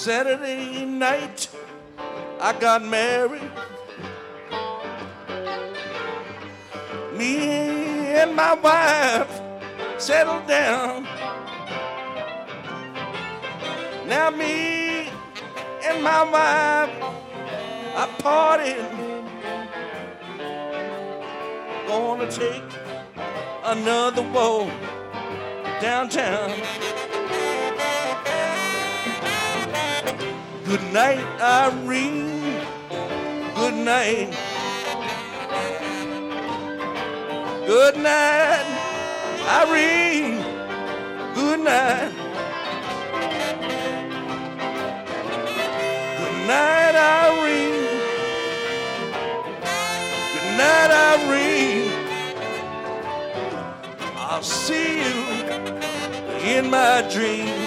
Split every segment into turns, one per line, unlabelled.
Saturday night, I got married. Me and my wife settled down. Now me and my wife are partying. Gonna take another walk downtown. Good night, Irene. Good night. Good night, Irene. Good night. Good night, Irene. Good night, Irene. I'll see you in my dreams.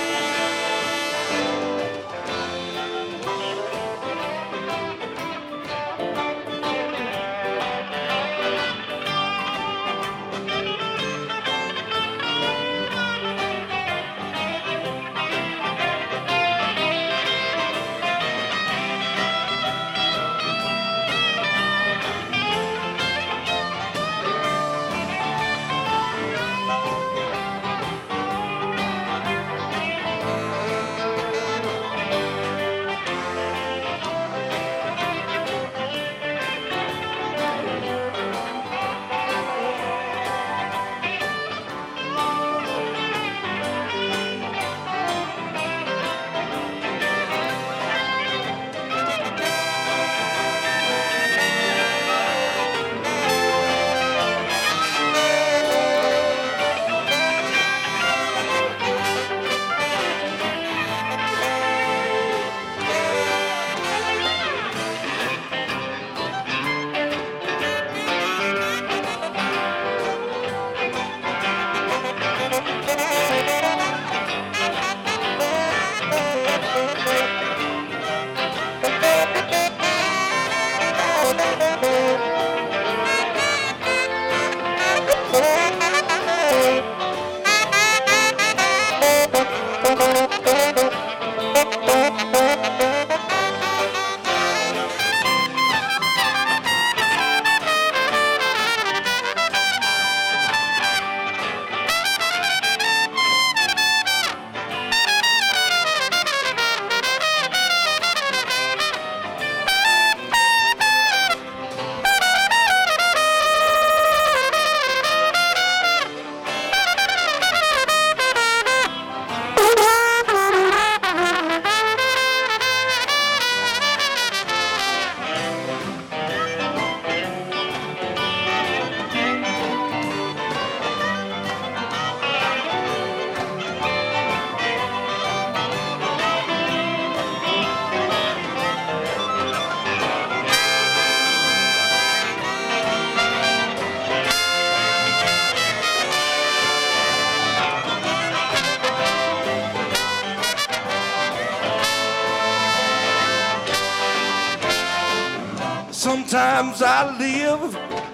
Sometimes I live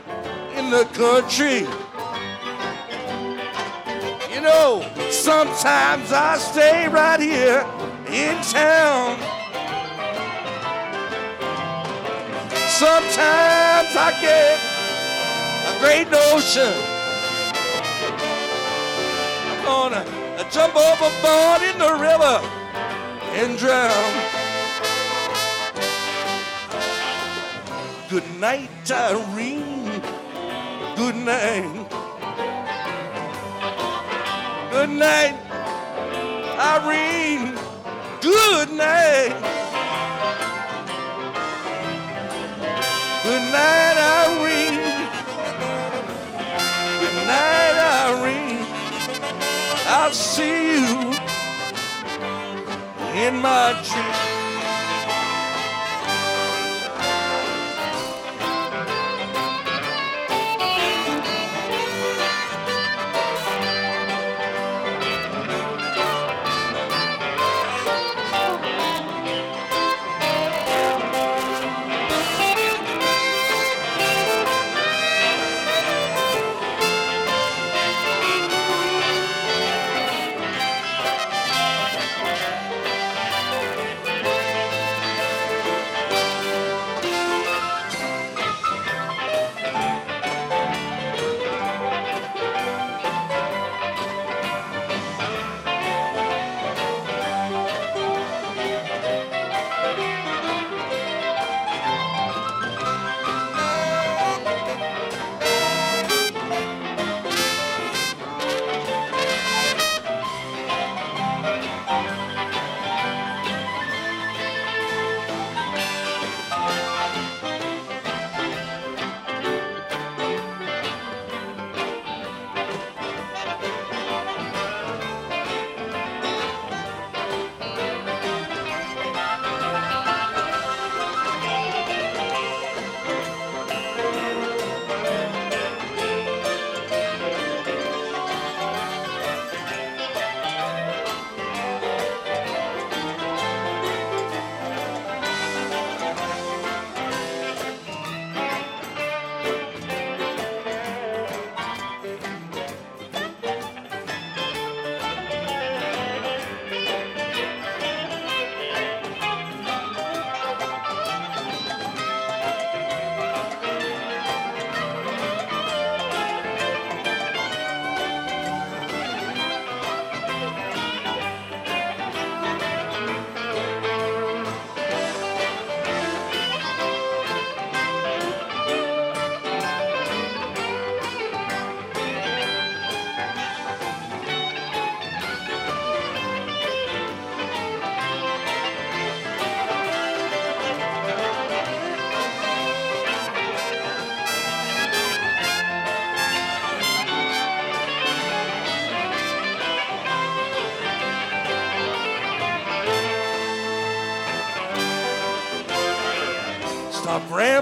in the country. You know, sometimes I stay right here in town. Sometimes I get a great notion. I'm gonna jump overboard in the river and drown. Good night, Irene. Good night. Good night, Irene. Good night. Good night, Irene. Good night, Irene. I'll see you in my dreams.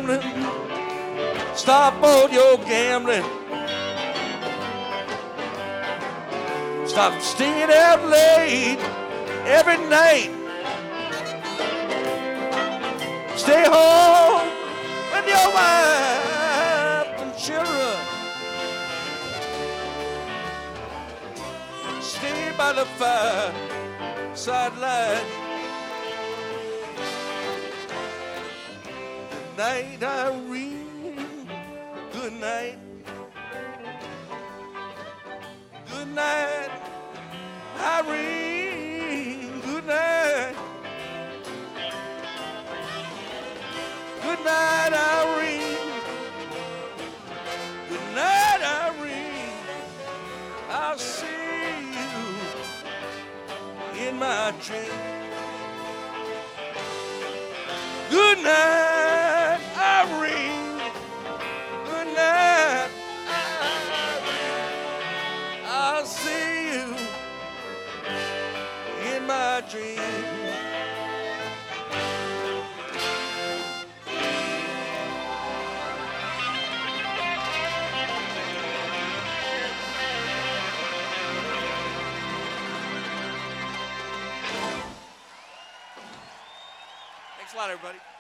gambling. Stop all your gambling. Stop staying out late every night. Stay home with your wife and children. Stay by the fireside light. Good night, Irene. Good night. Good night, Irene. Good night. Good night, Irene. Good night, Irene. I'll see you in my dream. Good night, Irene. Good night, Irene. I'll see you in my dream. Thanks a lot, everybody.